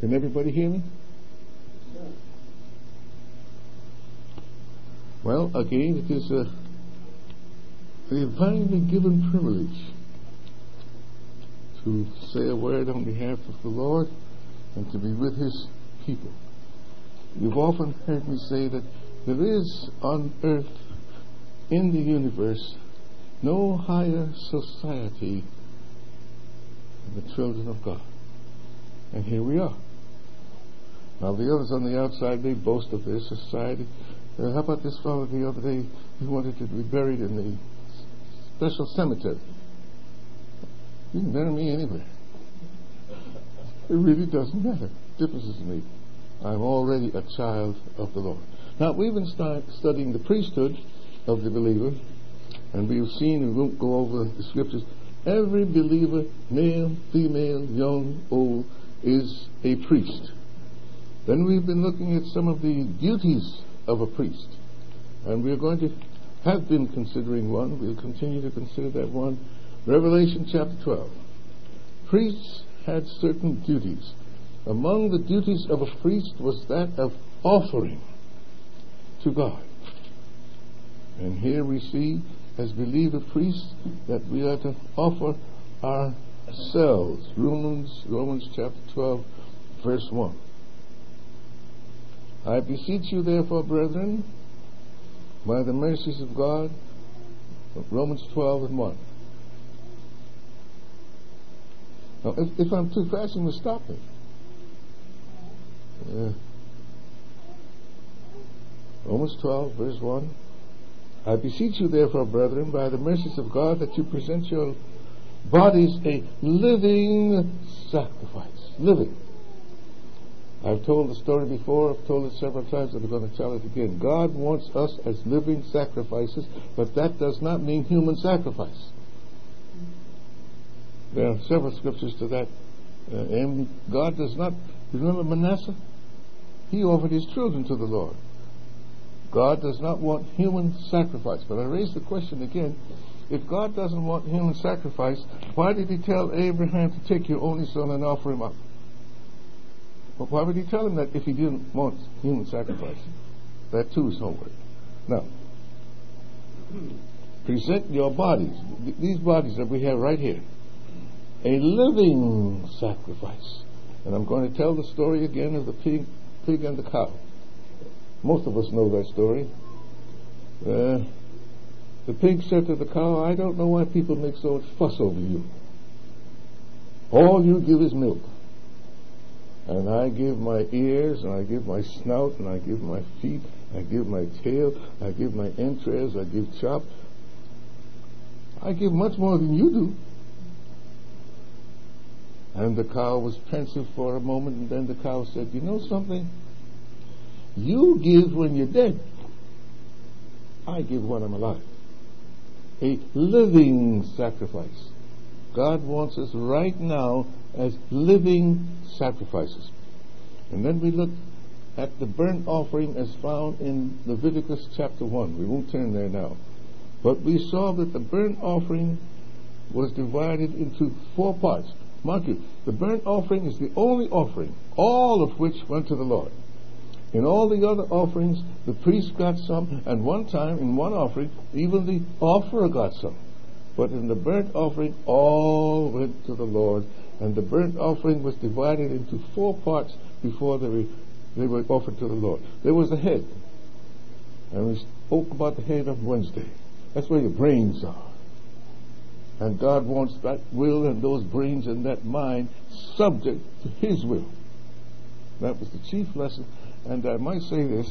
Can everybody hear me? Well, again, it is a divinely given privilege to say a word on behalf of the Lord and to be with His people. You've often heard me say that there is on earth, in the universe, no higher society than the children of God. And here we are. Now the others on the outside, they boast of their society. How about this fellow the other day? He wanted to be buried in the special cemetery. You can bury me anywhere. It really doesn't matter. Differences to me. I'm already a child of the Lord. Now, we've been studying the priesthood of the believer, and we've seen, we won't go over the scriptures, every believer, male, female, young, old, is a priest. Then we've been looking at some of the duties of a priest, and we're going to have been considering one. We'll continue to consider that one. Revelation chapter 12. Priests had certain duties. Among the duties of a priest was that of offering to God. And here we see, as believer priests, that we are to offer ourselves. Romans chapter 12, verse 1. I beseech you, therefore, brethren, by the mercies of God, Romans 12 and 1. Now, if I'm too fast, you must stop me. Romans 12, verse 1. I beseech you, therefore, brethren, by the mercies of God, that you present your bodies a living sacrifice. Living. I've told the story before, I've told it several times, and I'm going to tell it again. God wants us as living sacrifices, but that does not mean human sacrifice. There are several scriptures to that. And God does not, remember Manasseh? He offered his children to the Lord. God does not want human sacrifice. But I raise the question again, if God doesn't want human sacrifice, why did He tell Abraham to take your only son and offer him up? But why would He tell him that if He didn't want human sacrifice? That too is homework. Now, present your bodies, these bodies that we have right here, a living sacrifice. And I'm going to tell the story again of the pig and the cow. Most of us know that story. The pig said to the cow, I don't know why people make so much fuss over you. All you give is milk. And I give my ears, and I give my snout, and I give my feet, I give my tail, I give my entrails, I give chop. I give much more than you do. And the cow was pensive for a moment, and then the cow said, you know something? You give when you're dead. I give when I'm alive. A living sacrifice. God wants us right now as living sacrifices. And then we look at the burnt offering as found in Leviticus chapter 1. We won't turn there now. But we saw that the burnt offering was divided into 4 parts. Mark you, the burnt offering is the only offering, all of which went to the Lord. In all the other offerings, the priest got some, and one time, in one offering, even the offerer got some. But in the burnt offering, all went to the Lord, and the burnt offering was divided into 4 parts before they were offered to the Lord. There was a head, and we spoke about the head on Wednesday. That's where your brains are. And God wants that will and those brains and that mind subject to His will. That was the chief lesson. And I might say this,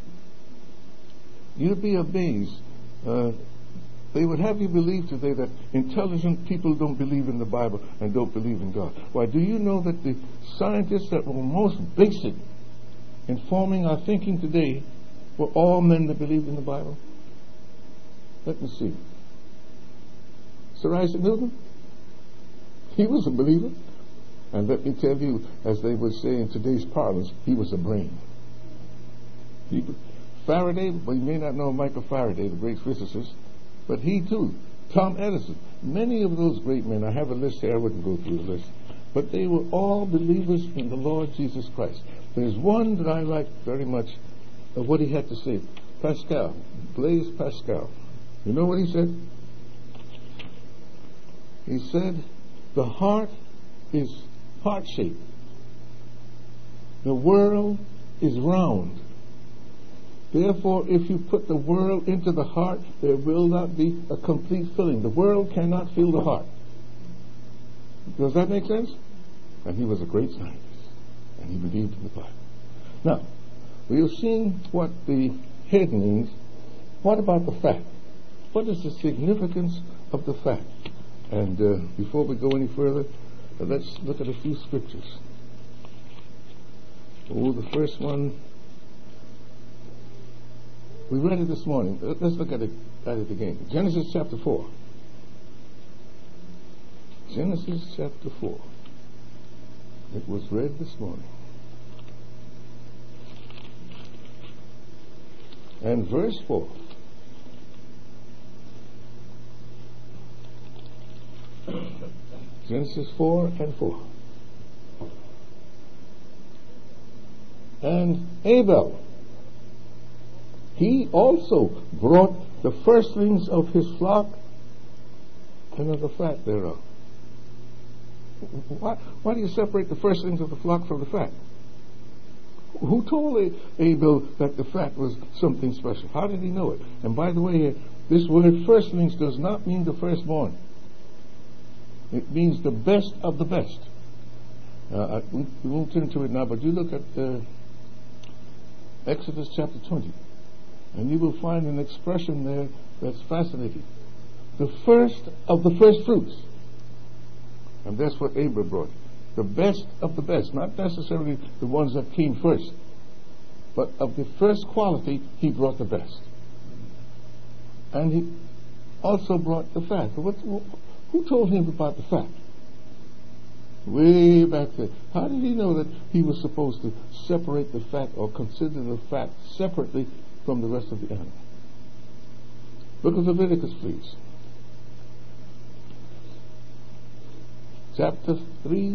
you'd be amazed. They would have you believe today that intelligent people don't believe in the Bible and don't believe in God. Why, do you know that the scientists that were most basic in forming our thinking today were all men that believed in the Bible? Let me see. Sir Isaac Newton, he was a believer. And let me tell you, as they would say in today's parlance, he was a brain. Faraday, well, you may not know Michael Faraday, the great physicist, but he too. Tom Edison, many of those great men, I have a list here, I wouldn't go through the list. but they were all believers in the Lord Jesus Christ. There's one that I like very much of what he had to say. Pascal, Blaise Pascal. You know what he said? He said, the heart is heart-shaped. The world is round. Therefore, if you put the world into the heart, there will not be a complete filling. The world cannot fill the heart. Does that make sense? And he was a great scientist, and he believed in the Bible. Now, we have seen what the head means. What about the fact? What is the significance of the fact? And before we go any further, let's look at a few scriptures. Oh, the first one, we read it this morning. Let's look at it again. Genesis chapter 4. Genesis chapter 4. It was read this morning. And verse 4. Genesis 4 and 4. And Abel, he also brought the firstlings of his flock and of the fat thereof. Why do you separate the firstlings of the flock from the fat? Who told Abel that the fat was something special? How did he know it? And by the way, this word firstlings does not mean the firstborn. It means the best of the best. We won't turn to it now, but you look at Exodus chapter 20, and you will find an expression there that's fascinating. The first of the first fruits. And that's what Abel brought. The best of the best. Not necessarily the ones that came first, but of the first quality, he brought the best. And he also brought the fat. Who told him about the fat? Way back there. How did he know that he was supposed to separate the fat or consider the fat separately from the rest of the animal? Look at Leviticus, please. Chapter 3,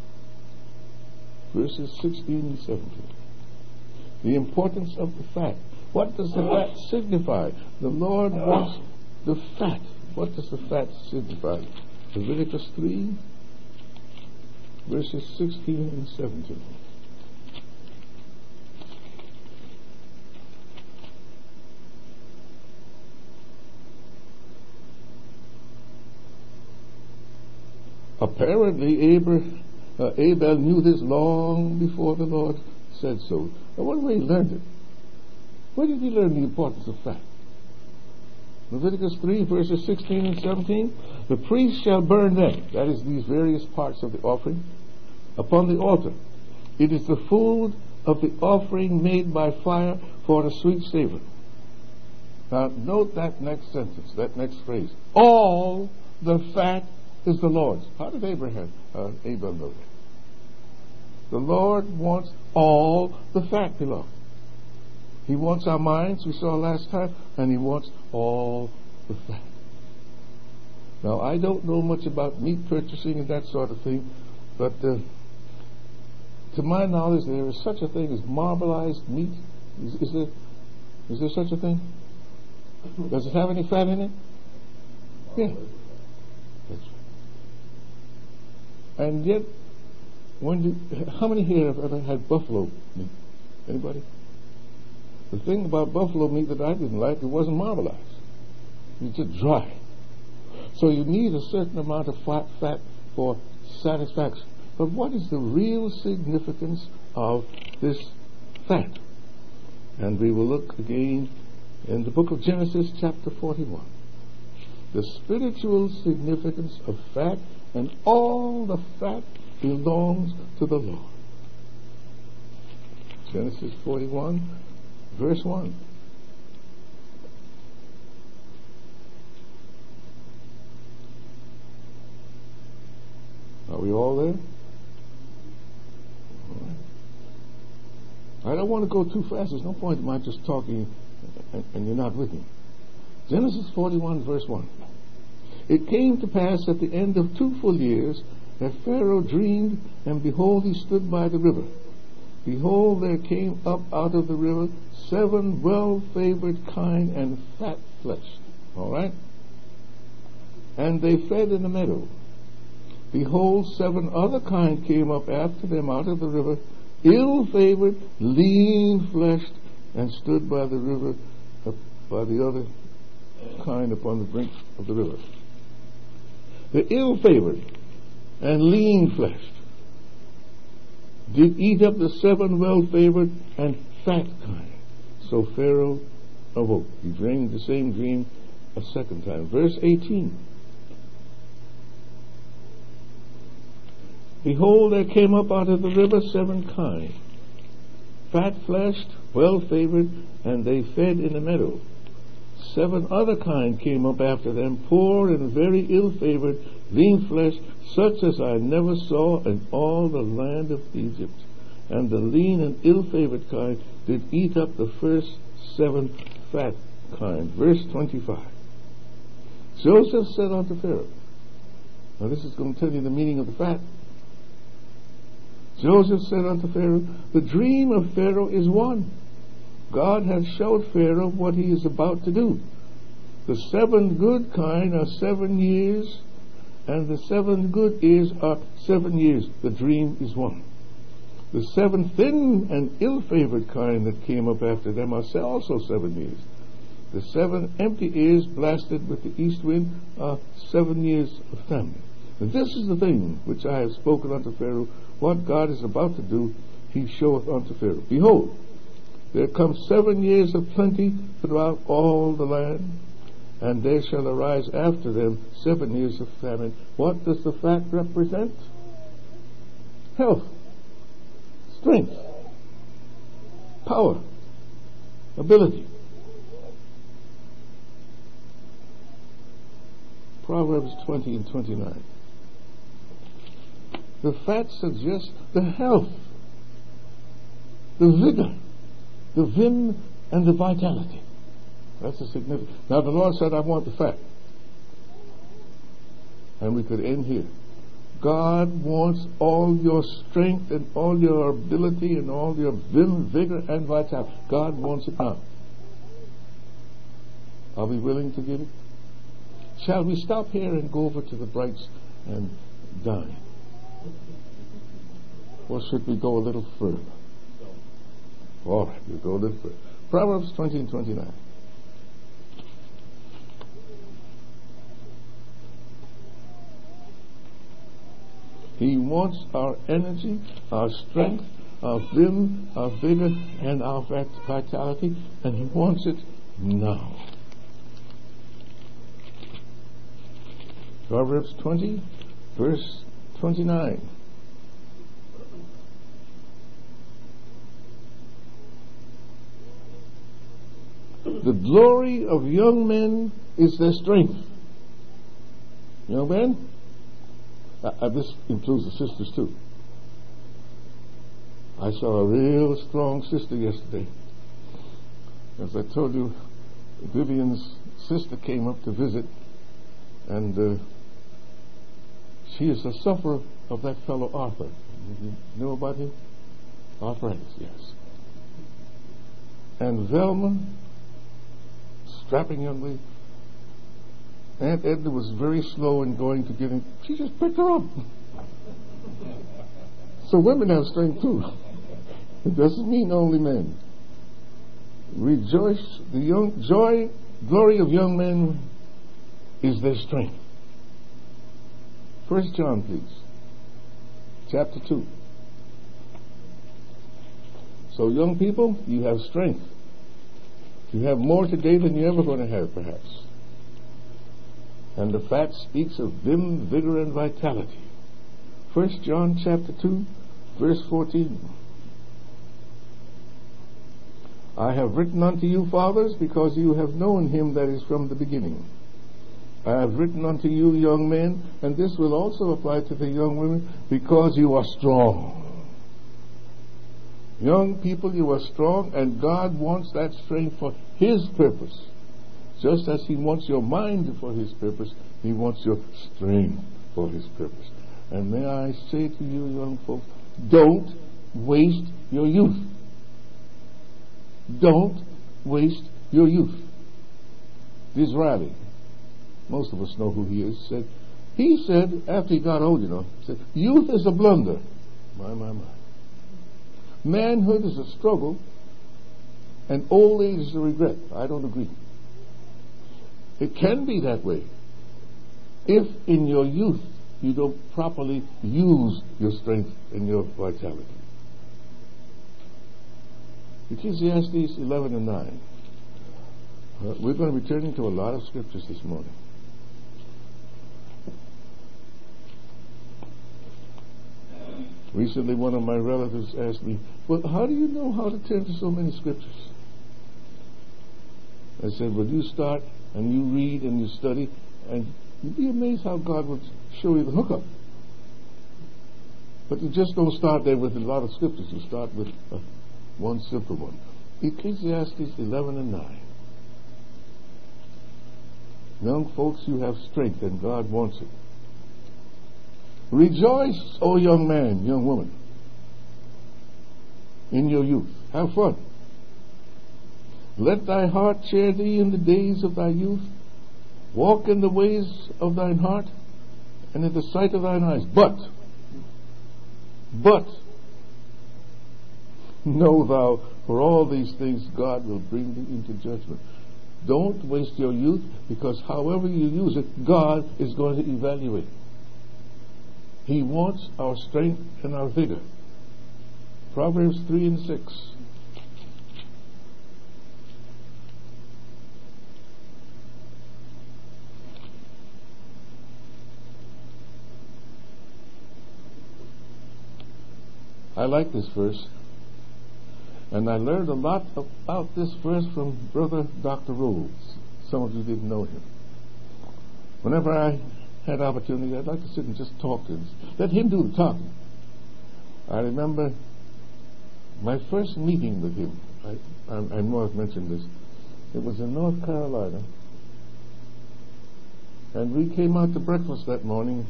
verses 16 and 17. The importance of the fat. What does the fat signify? The Lord wants the fat. What does the fat signify? Leviticus 3, verses 16 and 17. Apparently, Abel knew this long before the Lord said so. I wonder where he learned it. Where did he learn the importance of fat? Leviticus 3, verses 16 and 17. The priest shall burn them, that is, these various parts of the offering, upon the altar. It is the food of the offering made by fire for a sweet savor. Now, note that next sentence, that next phrase. All the fat is the Lord's. How did Abel know that? The Lord wants all the fat belong. He wants our minds, we saw last time, and he wants all the fat. Now, I don't know much about meat purchasing and that sort of thing, but to my knowledge, there is such a thing as marbleized meat. Is there such a thing? Does it have any fat in it? Yeah. That's right. And yet, how many here have ever had buffalo meat? Anybody? The thing about buffalo meat that I didn't like, it wasn't marbleized. It was just dry. So you need a certain amount of fat for satisfaction. But what is the real significance of this fat? And we will look again in the book of Genesis chapter 41. The spiritual significance of fat, and all the fat belongs to the Lord. Genesis 41, verse 1. Are we all there? All right. I don't want to go too fast. There's no point in my just talking and you're not with me. Genesis 41, verse 1. It came to pass at the end of 2 full years that Pharaoh dreamed, and behold, he stood by the river. Behold, there came up out of the river 7 well-favored kine and fat-fleshed. All right? And they fed in the meadow. Behold, 7 other kine came up after them out of the river, ill-favored, lean-fleshed, and stood by the river, by the other kine upon the brink of the river. The ill-favored and lean-fleshed did eat up the 7 well-favored and fat kine. So Pharaoh awoke. He dreamed the same dream a second time. Verse 18. Behold, there came up out of the river 7 kine, fat-fleshed, well-favored, and they fed in the meadow. 7 other kine came up after them, poor and very ill-favored, lean-fleshed, such as I never saw in all the land of Egypt. And the lean and ill-favored kine did eat up the first 7 fat kine. Verse 25. Joseph said unto Pharaoh. Now this is going to tell you the meaning of the fat. Joseph said unto Pharaoh, the dream of Pharaoh is one. God hath showed Pharaoh what he is about to do. The 7 good kine are 7 years, and the 7 good ears are 7 years. The dream is one. The 7 thin and ill-favored kine that came up after them are also 7 years. The 7 empty ears blasted with the east wind are 7 years of famine. And this is the thing which I have spoken unto Pharaoh. What God is about to do, he showeth unto Pharaoh. Behold, there come 7 years of plenty throughout all the land, and there shall arise after them 7 years of famine. What does the fat represent? Health, strength, power, ability. Proverbs 20 and 29. The fat suggests the health, the vigor, the vim, and the vitality. That's a significant. Now the Lord said, I want the fat. And we could end here. God wants all your strength and all your ability and all your vim, vigor, and vitality. God wants it now. Are we willing to give it? Shall we stop here and go over to the Brights and dine? Or should we go a little further? All right, we'll go a little further. Proverbs 20 and 29. He wants our energy, our strength, our vim, our vigor, and our vitality, and he wants it now. Proverbs 20, verse 29. The glory of young men is their strength. Young men? This includes the sisters too. I saw a real strong sister yesterday. As I told you, Vivian's sister came up to visit, and she is a sufferer of that fellow Arthur. You know about him? Arthritis, yes. And Velma, strapping young lady, Aunt Edna was very slow in going to get him. She just picked her up. So women have strength too. It doesn't mean only men. Rejoice, glory of young men is their strength. 1 John, please. Chapter 2. So young people, you have strength. You have more today than you're ever going to have, perhaps. And the fat speaks of vim, vigor, and vitality. 1 John chapter 2, verse 14. I have written unto you, fathers, because you have known him that is from the beginning. I have written unto you, young men, and this will also apply to the young women, because you are strong. Young people, you are strong, and God wants that strength for his purpose. Just as he wants your mind for his purpose, he wants your strength for his purpose. And may I say to you, young folks, don't waste your youth. Don't waste your youth. Disraeli, most of us know who he is, he said, after he got old, said, youth is a blunder. My. Manhood is a struggle, and old age is a regret. I don't agree. It can be that way if in your youth you don't properly use your strength and your vitality. Ecclesiastes 11 and 9. We're going to be turning to a lot of scriptures this morning. Recently, one of my relatives asked me, well, how do you know how to turn to so many scriptures? I said, well, you start and you read and you study, and you'd be amazed how God would show you the hookup. But you just don't start there with a lot of scriptures. You start with one simple one. Ecclesiastes 11 and 9. Young folks, you have strength and God wants it. Rejoice, O young man, young woman, in your youth. Have fun. Let thy heart cheer thee in the days of thy youth. Walk in the ways of thine heart and in the sight of thine eyes. But, know thou, for all these things God will bring thee into judgment. Don't waste your youth, because however you use it, God is going to evaluate. He wants our strength and our vigor. Proverbs 3 and 6. I like this verse, and I learned a lot about this verse from Brother Dr. Rhodes. Some of you didn't know him. Whenever I had opportunity, I'd like to sit and just talk to him. Let him do the talking. I remember my first meeting with him. I know I've mentioned this. It was in North Carolina, and we came out to breakfast that morning.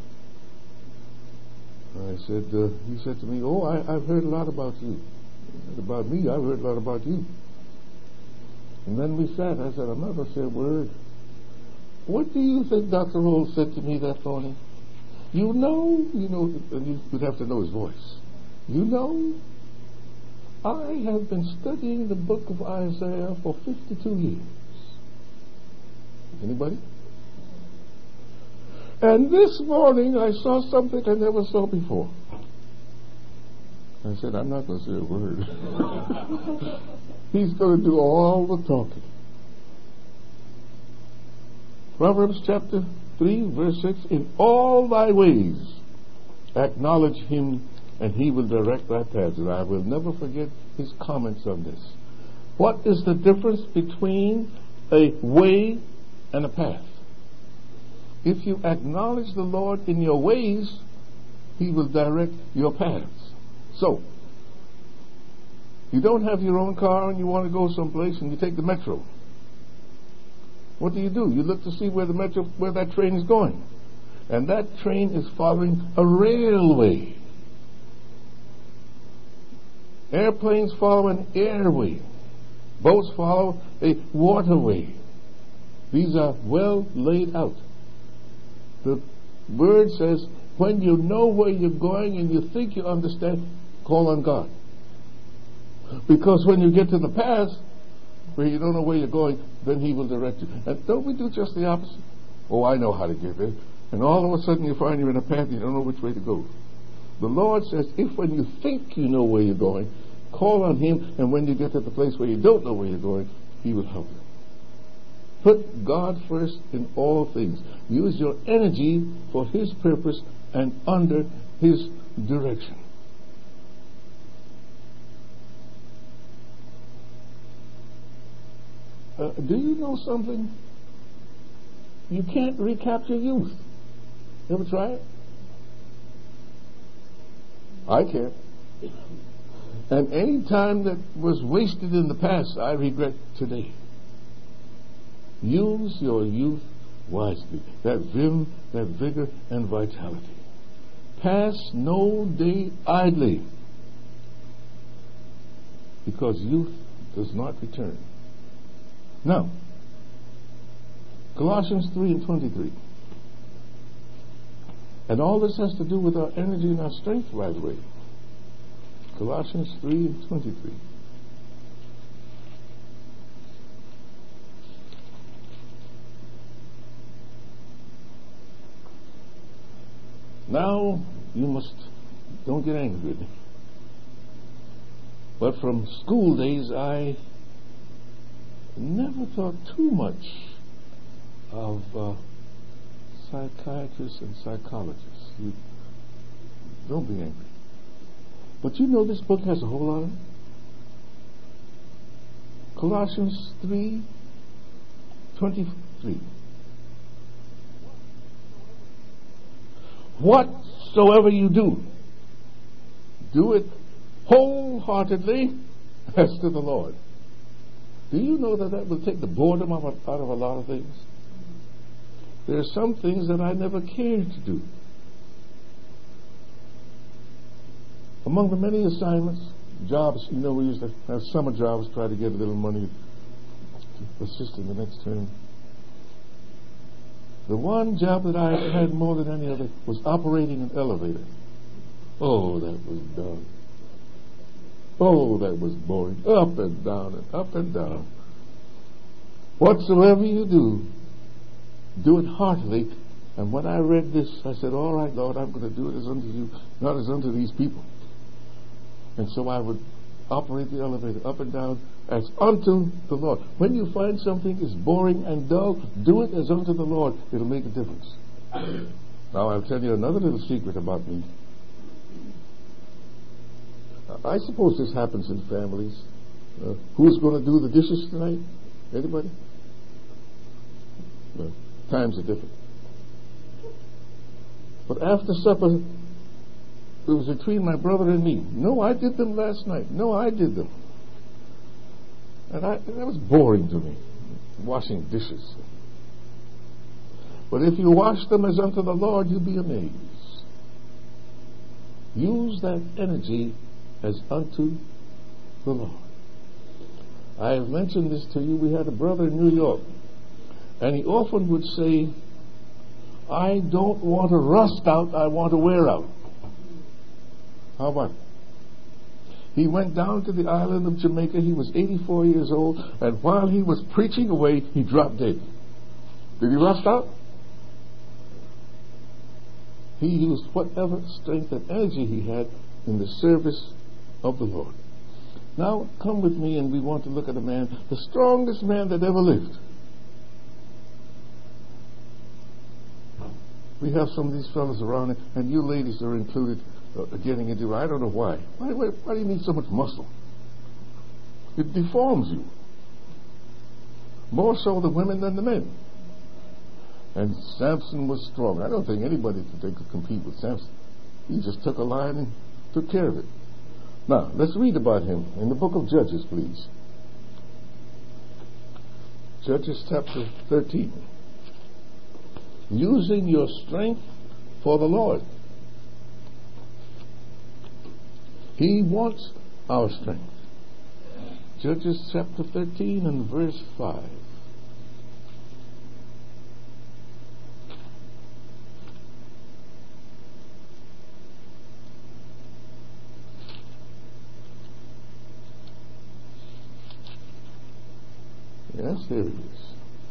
I said, he said to me, oh, I've heard a lot about you. He said, about me, I've heard a lot about you. And then we sat. I said, I'm not going to say a word. What do you think Dr. Rhodes said to me that morning? You know, and you'd have to know his voice. You know, I have been studying the book of Isaiah for 52 years. Anybody? And this morning I saw something I never saw before. I said, I'm not going to say a word. He's going to do all the talking. Proverbs chapter 3, verse 6. In all thy ways acknowledge him, and he will direct thy paths. And I will never forget his comments on this. What is the difference between a way and a path? If you acknowledge the Lord in your ways, he will direct your paths. So, you don't have your own car and you want to go someplace and you take the metro. What do? You look to see where that train is going. And that train is following a railway. Airplanes follow an airway. Boats follow a waterway. These are well laid out. The word says, when you know where you're going and you think you understand, call on God. Because when you get to the path where you don't know where you're going, then he will direct you. And don't we do just the opposite? Oh, I know how to get there. And all of a sudden you find you're in a path and you don't know which way to go. The Lord says, if when you think you know where you're going, call on him, and when you get to the place where you don't know where you're going, he will help you. Put God first in all things. Use your energy for his purpose and under his direction. Do you know something? You can't recapture youth. You ever try it? I can't. And any time that was wasted in the past, I regret today. Use your youth wisely. That vim, that vigor, and vitality. Pass no day idly, because youth does not return. Now, Colossians 3:23. And all this has to do with our energy and our strength, by the way. Colossians 3:23. Now, don't get angry with me. But from school days, I never thought too much of psychiatrists and psychologists. You don't be angry. But you know this book has a whole lot of it. Colossians 3:23. Whatsoever you do, do it wholeheartedly as to the Lord. Do you know that will take the boredom out of a lot of things? There are some things that I never cared to do. Among the many assignments, jobs, we used to have summer jobs, try to get a little money to assist in the next term. The one job that I had more than any other was operating an elevator. Oh, that was dull. Oh, that was boring. Up and down and up and down. Whatsoever you do it heartily. And when I read this, I said, all right, Lord, I'm going to do it as unto you, not as unto these people. And so I would operate the elevator up and down as unto the Lord. When you find something is boring and dull, do it as unto the Lord. It'll make a difference. Now I'll tell you another little secret about me. I suppose this happens in families. Who's going to do the dishes tonight? Anybody? Well, times are different. But after supper, it was between my brother and me. No, I did them last night. No, I did them. And that was boring to me, washing dishes. But if you wash them as unto the Lord, you'll be amazed. Use that energy as unto the Lord. I have mentioned this to you. We had a brother in New York, and he often would say, I don't want to rust out, I want to wear out. How about it? He went down to the island of Jamaica. He was 84 years old, and while he was preaching away, he dropped dead. Did he rust out? He used whatever strength and energy he had in the service of the Lord. Now, come with me, and we want to look at a man, the strongest man that ever lived. We have some of these fellows around, and you ladies are included, getting into it. I don't know why. Why do you need so much muscle? It deforms you. More so the women than the men. And Samson was strong. I don't think anybody could compete with Samson. He just took a lion and took care of it. Now, let's read about him in the book of Judges, please. Judges chapter 13. Using your strength for the Lord. He wants our strength. Judges chapter 13 and verse 5. Yes, there it is.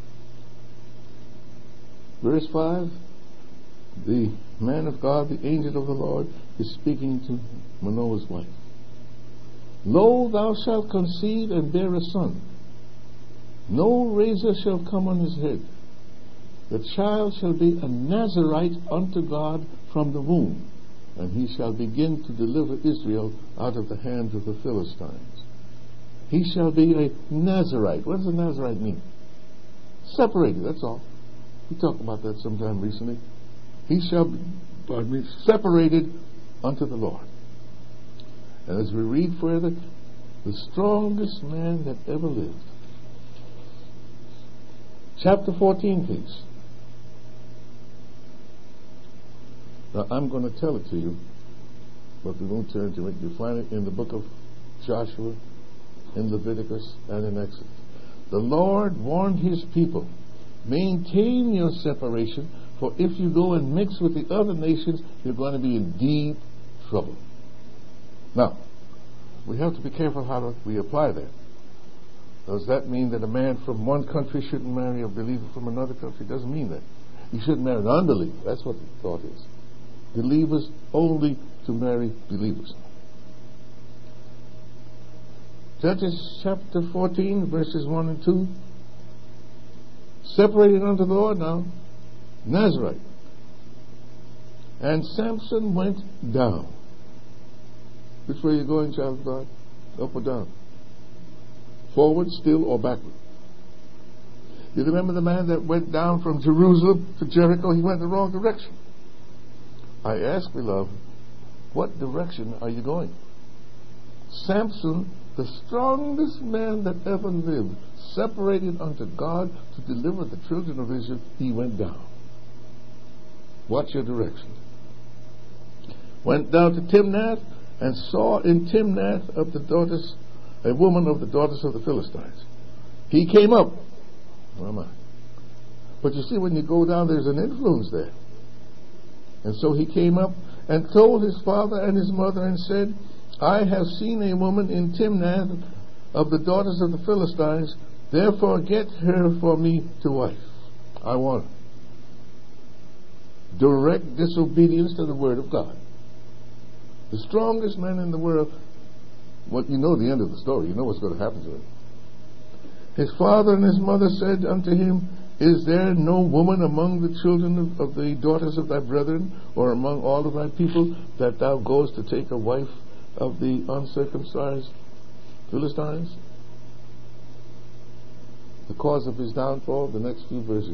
Verse 5, the man of God, the angel of the Lord, is speaking to Manoah's wife. Lo, thou shalt conceive and bear a son. No razor shall come on his head. The child shall be a Nazarite unto God from the womb, and he shall begin to deliver Israel out of the hand of the Philistines. He shall be a Nazarite. What does a Nazarite mean? Separated, that's all. We talked about that sometime recently. He shall be separated unto the Lord. And as we read further, the strongest man that ever lived. Chapter 14, please. Now, I'm going to tell it to you, but we won't turn to it. You find it in the book of Joshua, in Leviticus, and in Exodus. The Lord warned his people, maintain your separation, for if you go and mix with the other nations, you're going to be in deep trouble. Now, we have to be careful how we apply that. Does that mean that a man from one country shouldn't marry a believer from another country? It doesn't mean that. You shouldn't marry an unbeliever. That's what the thought is. Believers only to marry believers. Judges chapter 14, verses 1 and 2. Separated unto the Lord now, Nazarite. And Samson went down. Which way are you going, child of God? Up or down? Forward, still, or backward? You remember the man that went down from Jerusalem to Jericho? He went the wrong direction. I ask, beloved, what direction are you going? Samson, the strongest man that ever lived, separated unto God to deliver the children of Israel, he went down. Watch your direction. Went down to Timnath and saw in Timnath of the daughters, a woman of the daughters of the Philistines. He came up. Where am I? But you see, when you go down, there's an influence there. And so he came up and told his father and his mother and said, I have seen a woman in Timnath of the daughters of the Philistines, therefore get her for me to wife. I want her. Direct disobedience to the word of God. The strongest man in the world, well, you know the end of the story. You know what's going to happen to him. His father and his mother said unto him, Is there no woman among the children of the daughters of thy brethren, or among all of thy people, that thou goest to take a wife of the uncircumcised Philistines? The cause of his downfall, the next few verses.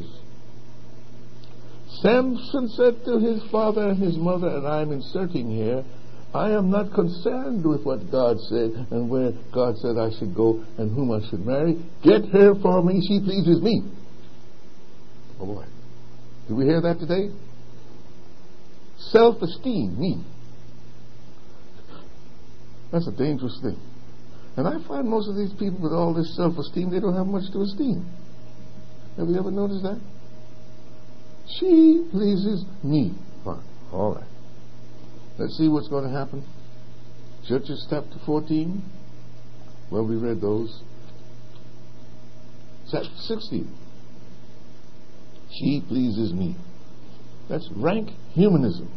Samson said to his father and his mother, and I'm inserting here, I am not concerned with what God said and where God said I should go and whom I should marry. Get her for me, she pleases me. Oh boy. Do we hear that today? Self-esteem, me. That's a dangerous thing. And I find most of these people with all this self-esteem, they don't have much to esteem. Have you ever noticed that? She pleases me. Fine. All right. Let's see what's going to happen. Judges chapter 14. Well, we read those. Chapter 16. She pleases me. That's rank humanism.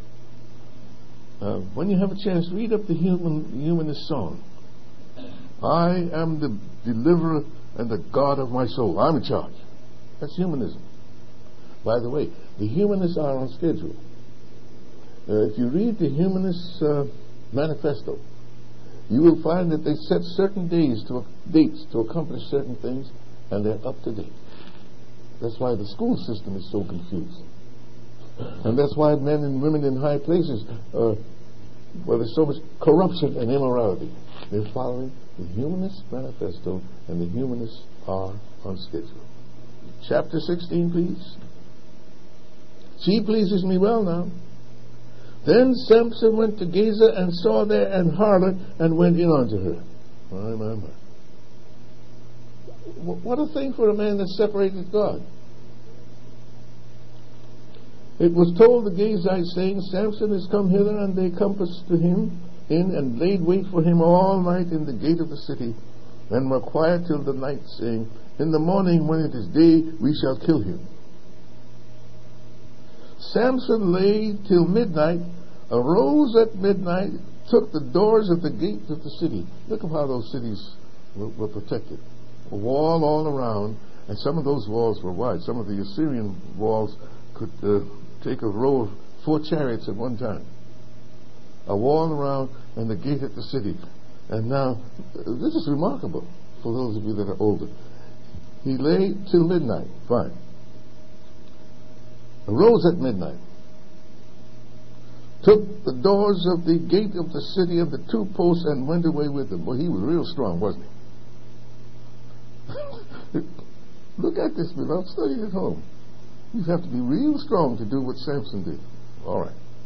When you have a chance, read up the humanist song. I am the deliverer and the God of my soul. I'm in charge. That's humanism. By the way, the humanists are on schedule. If you read the Humanist Manifesto, you will find that they set certain dates to accomplish certain things, and they're up to date. That's why the school system is so confused. And that's why men and women in high places, there's so much corruption and immorality. They're following the Humanist Manifesto, and the humanists are on schedule. Chapter 16, please. She pleases me well now. Then Samson went to Gaza and saw there an harlot and went in unto her. My. What a thing for a man that separated God. It was told the Gazites, saying, Samson is come hither, and they compassed to him in and laid wait for him all night in the gate of the city, and were quiet till the night, saying, In the morning when it is day, we shall kill him. Samson lay till midnight, arose at midnight, took the doors of the gate of the city. Look at how those cities were protected. A wall all around, and some of those walls were wide. Some of the Assyrian walls could take a row of 4 chariots at one time. A wall around and the gate at the city. And now, this is remarkable for those of you that are older. He lay till midnight. Fine. Arose at midnight, took the doors of the gate of the city of the 2 posts and went away with them. Well, he was real strong, wasn't he? Look at this, beloved. Study at home. You have to be real strong to do what Samson did. All right.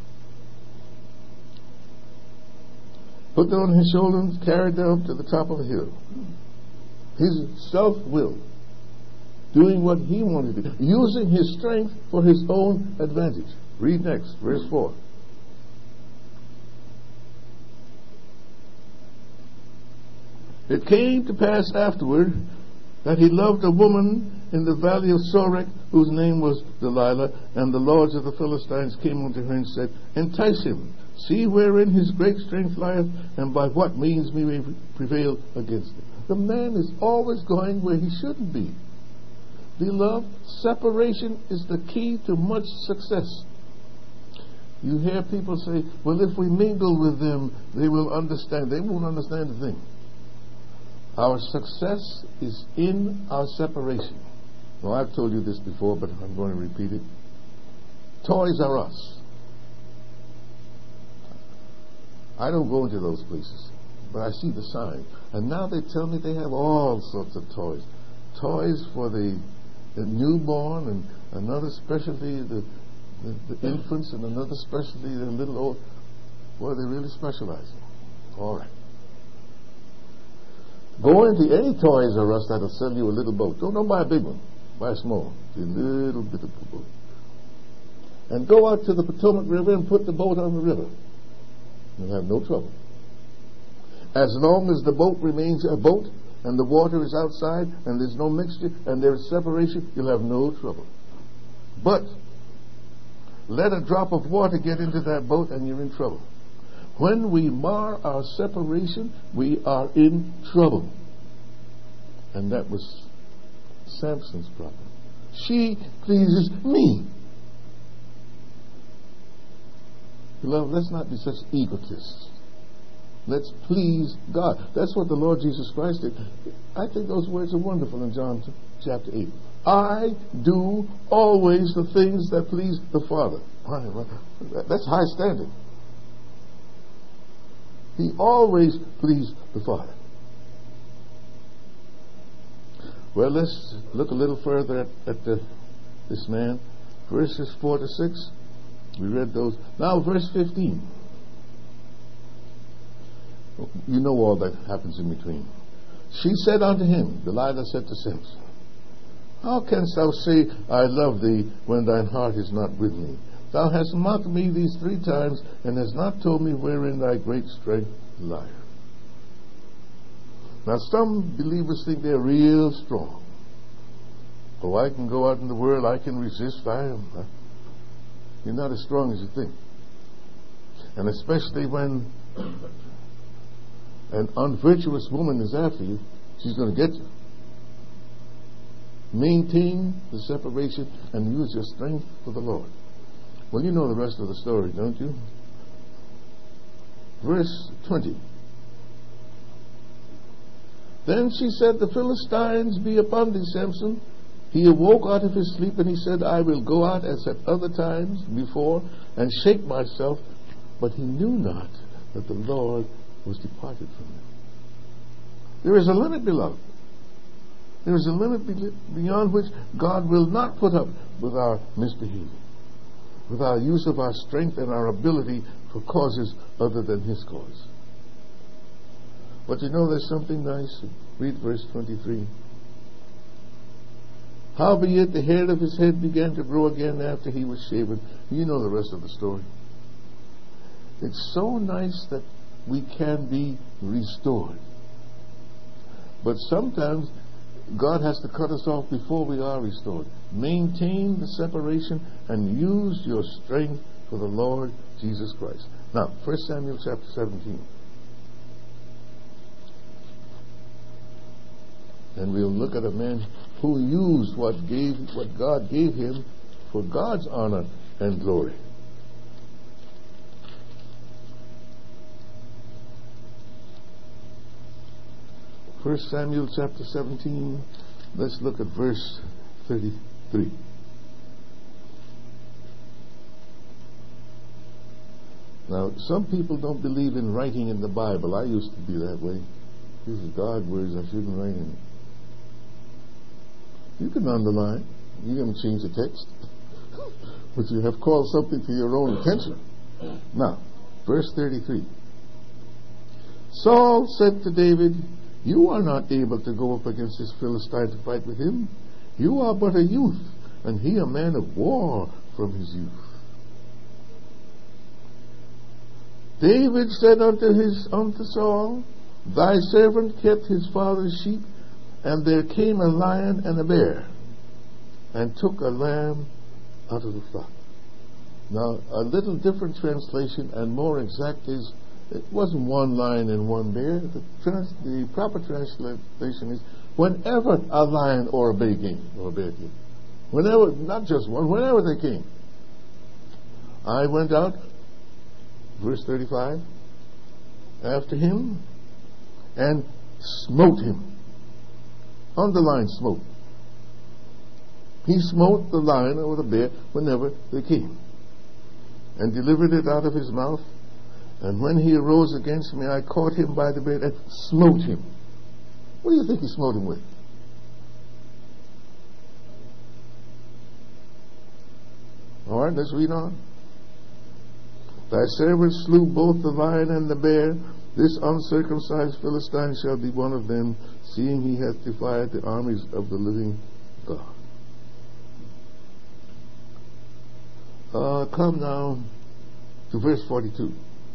put it on his shoulder and carried them to the top of a hill. His self-will, doing what he wanted to do, using his strength for his own advantage. Read next, verse 4. It came to pass afterward that he loved a woman in the valley of Sorek, whose name was Delilah, and the lords of the Philistines came unto her and said, Entice him, see wherein his great strength lieth, and by what means we may prevail against him. The man is always going where he shouldn't be. Beloved, separation is the key to much success. You hear people say, well, if we mingle with them, they will understand. They won't understand a thing. Our success is in our separation. Well, I've told you this before, but I'm going to repeat it. Toys R Us. I don't go into those places, but I see the sign. And now they tell me they have all sorts of toys. Toys for the newborn, and another specialty, the infants, and another specialty, the little old. Boy, they really specialize. All right. Go into any Toys R Us that'll sell you a little boat. Don't buy a big one. Buy a small, a little bit of a boat. And go out to the Potomac River and put the boat on the river. You'll have no trouble. As long as the boat remains a boat and the water is outside and there's no mixture and there's separation, you'll have no trouble. But let a drop of water get into that boat and you're in trouble. When we mar our separation, we are in trouble. And that was Samson's problem. She pleases me. Beloved, let's not be such egotists. Let's please God. That's what the Lord Jesus Christ did. I think those words are wonderful in John chapter 8. I do always the things that please the Father. That's high standard. He always pleased the Father. Well, let's look a little further at this man. Verses 4 to 6. We read those. Now, verse 15. You know all that happens in between. She said unto him, Delilah said to Samson, How canst thou say, I love thee, when thine heart is not with me? Thou hast mocked me these 3 times, and hast not told me wherein thy great strength lieth. Now, some believers think they're real strong. Oh, I can go out in the world, I can resist. You're not as strong as you think. And especially when an unvirtuous woman is after you, she's going to get you. Maintain the separation and use your strength for the Lord. Well, you know the rest of the story, don't you? Verse 20. Then she said, The Philistines be upon thee, Samson. He awoke out of his sleep, and he said, I will go out as at other times before, and shake myself. But he knew not that the Lord was departed from him. There is a limit, beloved. There is a limit beyond which God will not put up with our misbehavior, with our use of our strength and our ability for causes other than His cause. But you know, there's something nice. Read verse 23. Howbeit the hair of his head began to grow again after he was shaven. You know the rest of the story. It's so nice that we can be restored. But sometimes God has to cut us off before we are restored. Maintain the separation and use your strength for the Lord Jesus Christ. Now, 1 Samuel chapter 17. And we'll look at a man who used what God gave him for God's honor and glory. First Samuel chapter 17. Let's look at verse 33. Now, some people don't believe in writing in the Bible. I used to be that way. These are God words, I shouldn't write in it. You can underline. You can change the text. But you have called something to your own attention. Now, verse 33. Saul said to David, "You are not able to go up against this Philistine to fight with him. You are but a youth, and he a man of war from his youth." David said unto Saul, "Thy servant kept his father's sheep, and there came a lion and a bear, and took a lamb out of the flock." Now, a little different translation and more exact is, it wasn't one lion and one bear. The proper translation is, whenever a lion or a bear came, whenever, not just one, whenever they came, I went out, verse 35, after him, and smote him. Underline smote. He smote the lion or the bear whenever they came, and delivered it out of his mouth. And when he arose against me, I caught him by the beard and smote him. What do you think he smote him with? All right, let's read on. Thy servant slew both the lion and the bear. This uncircumcised Philistine shall be one of them, seeing he hath defied the armies of the living God. Come now to verse 42.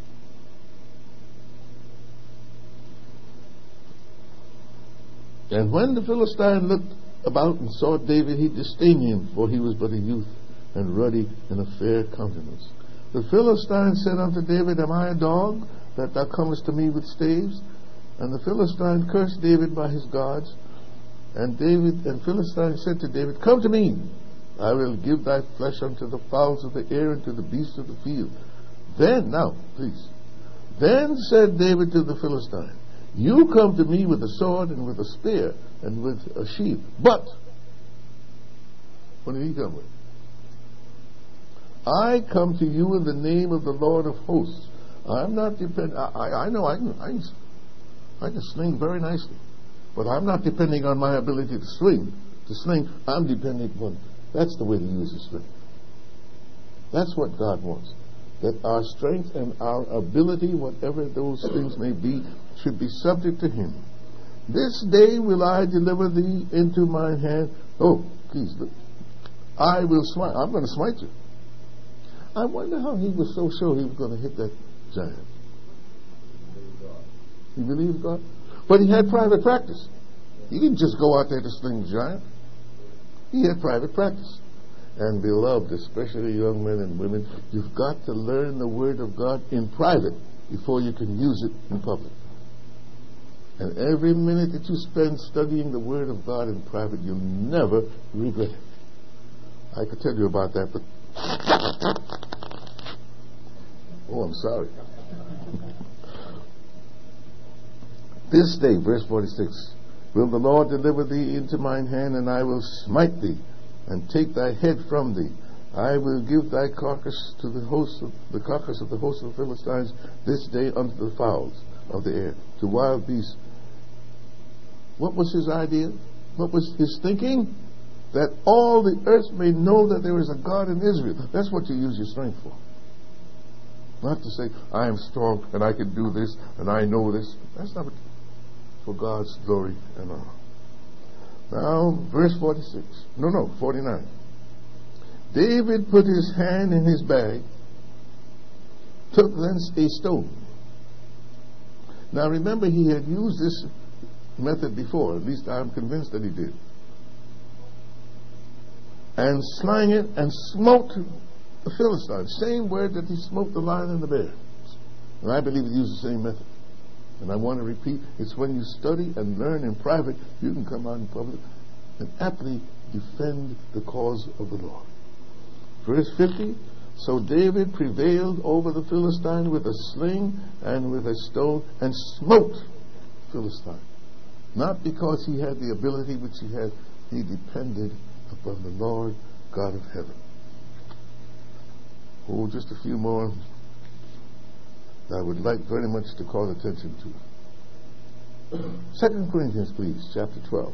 And when the Philistine looked about and saw David, he disdained him, for he was but a youth, and ruddy, and of fair countenance. The Philistine said unto David, Am I a dog, that thou comest to me with staves? And the Philistine cursed David by his gods. And Philistine said to David, Come to me, I will give thy flesh unto the fowls of the air, and to the beasts of the field. Then said David to the Philistine, You come to me with a sword, and with a spear, and with a shield. But, what did he come with? I come to you in the name of the Lord of hosts. I'm not depending. I know I can sling very nicely, but I'm not depending on my ability to sling. I'm depending upon. That's the way to use the strength. That's what God wants. That our strength and our ability, whatever those things may be, should be subject to Him. This day will I deliver thee into mine hand. Oh, please, look. I will smite. I'm going to smite you. I wonder how he was so sure he was going to hit that giant. He believed God? But he had private practice. He didn't just go out there to sling the giant. He had private practice. And beloved, especially young men and women, you've got to learn the Word of God in private before you can use it in public. And every minute that you spend studying the Word of God in private, you'll never regret it. I could tell you about that, but oh, I'm sorry. This day, verse 46, will the Lord deliver thee into mine hand, and I will smite thee, and take thy head from thee. I will give thy carcass to the carcass of the host of the Philistines this day unto the fowls of the air, to wild beasts. What was his idea? What was his thinking? That all the earth may know that there is a God in Israel. That's what you use your strength for. Not to say, I am strong and I can do this and I know this. That's not for God's glory and honor. Now, verse 49. David put his hand in his bag, took thence a stone. Now remember, he had used this method before. At least I'm convinced that he did. And slang it and smote the Philistine. Same word that he smote the lion and the bear. And I believe he used the same method. And I want to repeat, it's when you study and learn in private, you can come out in public and aptly defend the cause of the Lord. Verse 50, so David prevailed over the Philistine with a sling and with a stone, and smote Philistine. Not because he had the ability which he had, he depended upon the Lord God of heaven. Oh, just a few more that I would like very much to call attention to. 2 Corinthians, please, chapter 12.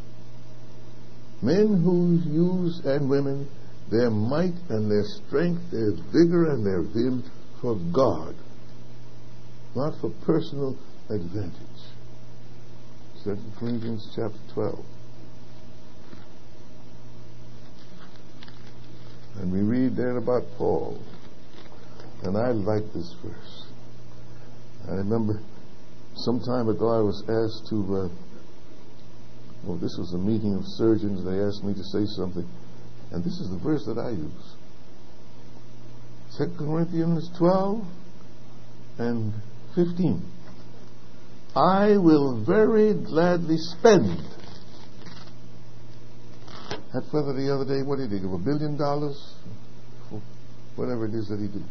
Men who use, and women, their might and their strength, their vigor and their vim for God. not for personal advantage. 2 Corinthians chapter 12. And we read there about Paul. And I like this verse. I remember some time ago I was asked to, this was a meeting of surgeons. They asked me to say something. And this is the verse that I use. 2 Corinthians 12 and 15. I will very gladly spend. That fellow the other day, what did he give? $1 billion? For whatever it is that he did.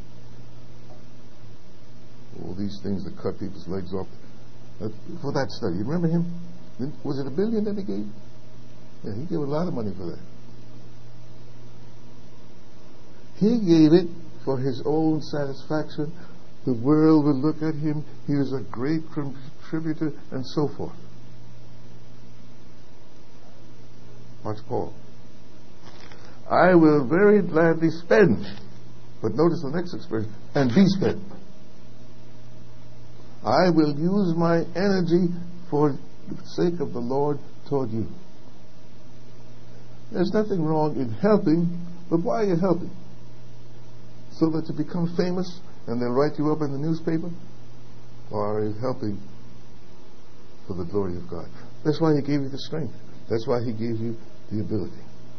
All these things that cut people's legs off. For that study. You remember him? Was it $1 billion that he gave? Yeah, he gave a lot of money for that. He gave it for his own satisfaction. The world would look at him. He was a great contributor and so forth. Watch Paul. I will very gladly spend. But notice the next expression. And be spent. I will use my energy for the sake of the Lord toward you. There's nothing wrong in helping, but why are you helping? So that you become famous and they'll write you up in the newspaper? Or are you helping for the glory of God? That's why He gave you the strength. That's why He gave you the ability.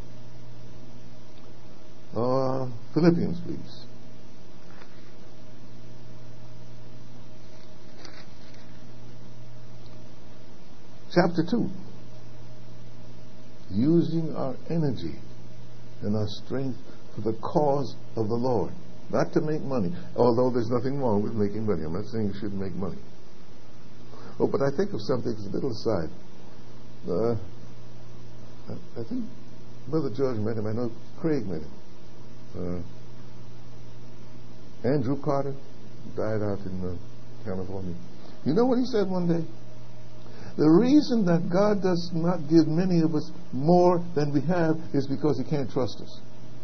Philippians, please. Chapter 2. Using our energy and our strength for the cause of the Lord. Not to make money. Although there's nothing wrong with making money. I'm not saying you shouldn't make money. Oh, but I think of something as a little aside. I think Brother George met him. I know Craig met him. Andrew Carter died out in California. You know what he said one day? The reason that God does not give many of us more than we have is because He can't trust us.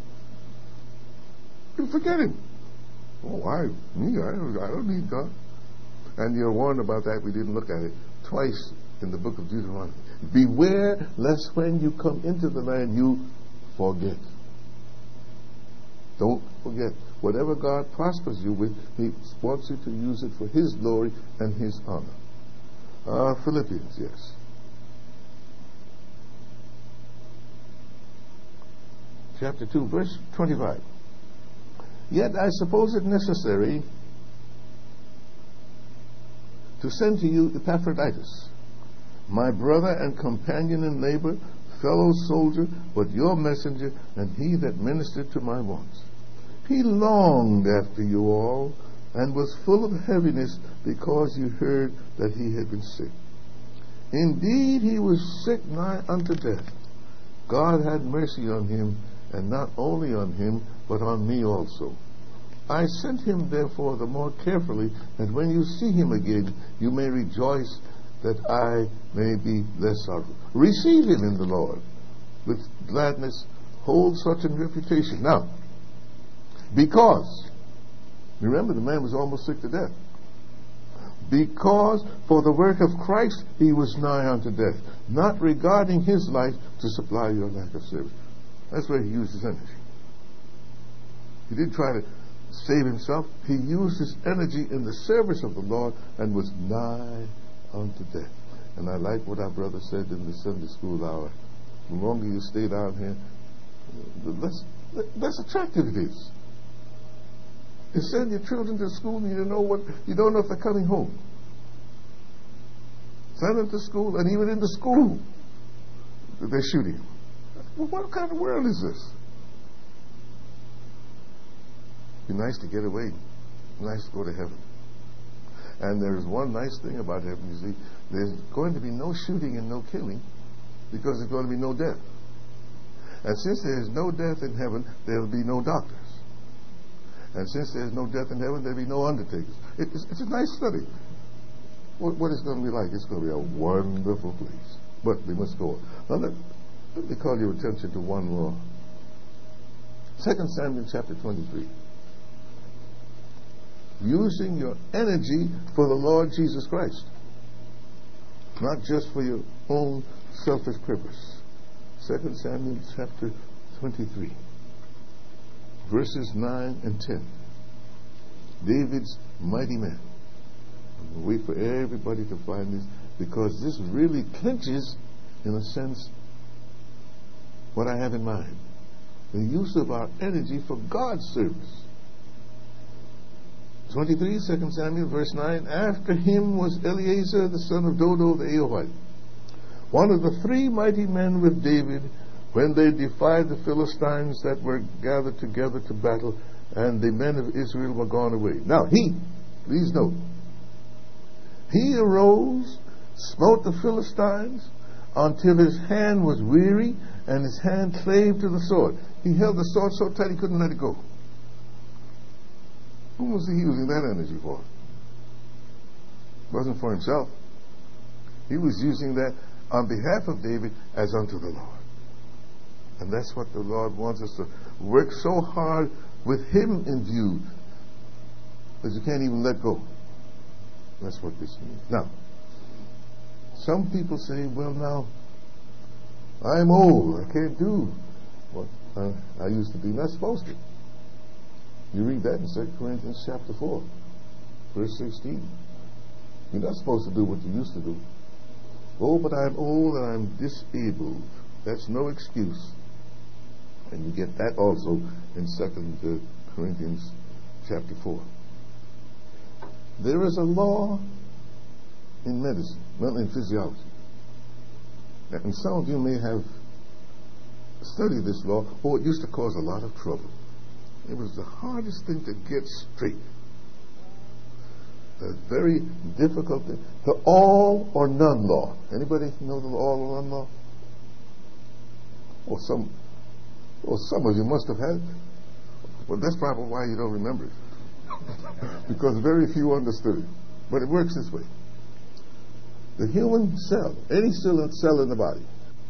You forget Him. Oh, I don't need God. And you're warned about that. We didn't look at it twice in the book of Deuteronomy. Beware lest when you come into the land you forget. Don't forget. Whatever God prospers you with, He wants you to use it for His glory and His honor. Philippians, yes. Chapter 2, verse 25. Yet I suppose it necessary to send to you Epaphroditus, my brother and companion in labor, fellow soldier, but your messenger, and he that ministered to my wants. He longed after you all, and was full of heaviness because you heard that he had been sick. Indeed, he was sick nigh unto death. God had mercy on him, and not only on him, but on me also. I sent him therefore the more carefully, that when you see him again, you may rejoice that I may be less sorrowful. Receive him in the Lord with gladness. Hold such a reputation. Now, because, remember the man was almost sick to death. Because for the work of Christ he was nigh unto death, not regarding his life to supply your lack of service. That's where he used his energy. He didn't try to save himself. He used his energy in the service of the Lord and was nigh unto death. And I like what our brother said in the Sunday school hour. The longer you stay down here, the less attractive it is. You send your children to school and you don't know if they're coming home. Send them to school, and even in the school they're shooting. Well, what kind of world is this? Be nice to get away. Nice to go to heaven. And there's one nice thing about heaven, you see. There's going to be no shooting and no killing, because there's going to be no death. And since there's no death in heaven, there will be no doctors. And since there's no death in heaven, there'll be no undertakers. It's a nice study. What it's going to be like? It's going to be a wonderful place. But we must go on. Now let me call your attention to one more. 2 Samuel chapter 23. using your energy for the Lord Jesus Christ, not just for your own selfish purpose. 2 Samuel chapter 23, verses 9 and 10. David's mighty man. I'm going to wait for everybody to find this, because this really clinches, in a sense, what I have in mind. The use of our energy for God's service. 23, 2 Samuel, verse 9. After him was Eleazar, the son of Dodo the Ahohite, one of the three mighty men with David, when they defied the Philistines that were gathered together to battle, and the men of Israel were gone away. Now please note, he arose, smote the Philistines, until his hand was weary, and his hand clave to the sword. He held the sword so tight he couldn't let it go. Who was he using that energy for? It wasn't for himself. He was using that on behalf of David as unto the Lord. And that's what the Lord wants us to work so hard with him in view that you can't even let go. That's what this means. Now, some people say, well, now, I'm old. I can't do what I used to be. Not supposed to. You read that in 2 Corinthians chapter 4, verse 16. You're not supposed to do what you used to do. Oh, but I'm old and I'm disabled. That's no excuse. And you get that also in 2 Corinthians chapter 4. There is a law in medicine, well, in physiology. And some of you may have studied this law. Oh, it used to cause a lot of trouble. It was the hardest thing to get straight. A very difficult thing. The all or none law. Anybody know the all or none law? Or some of you must have had it. Well, that's probably why you don't remember it. Because very few understood it. But it works this way. The human cell, any cell in the body,